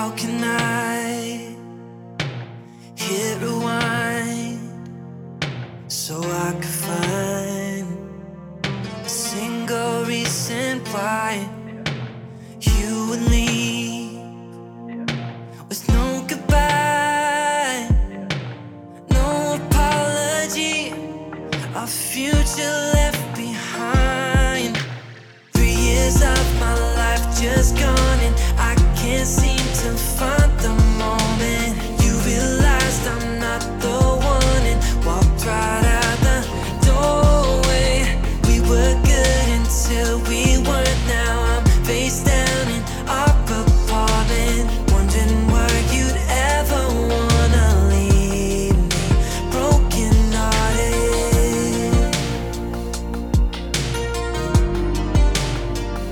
How can I hit rewind so I could find a single reason why you would leave with no goodbye, no apology, our future left behind. 3 years of my life just gone, and I can't seem to find the moment you realized I'm not the one and walked right out the doorway. We were good until we weren't. Now I'm face down in our apartment, wondering why you'd ever wanna leave me broken hearted.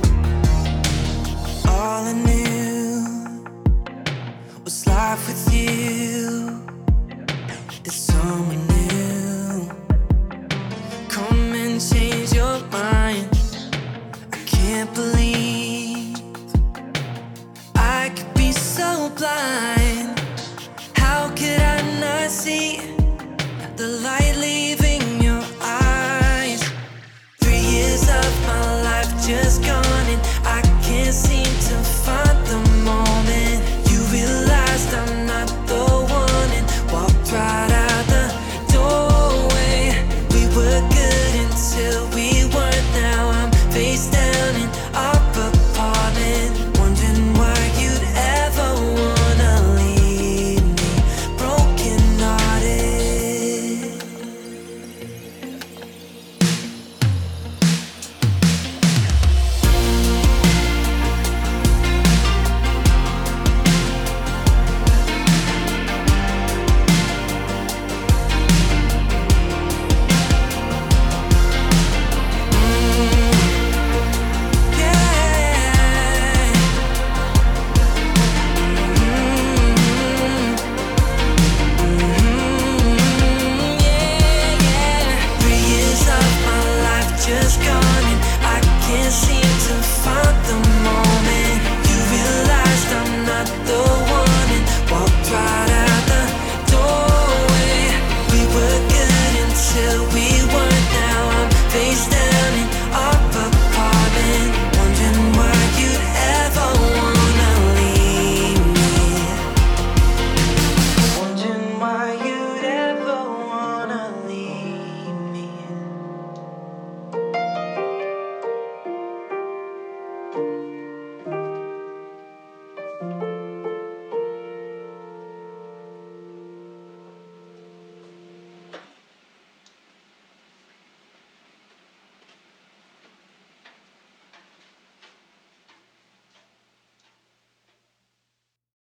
All I knew was life with you.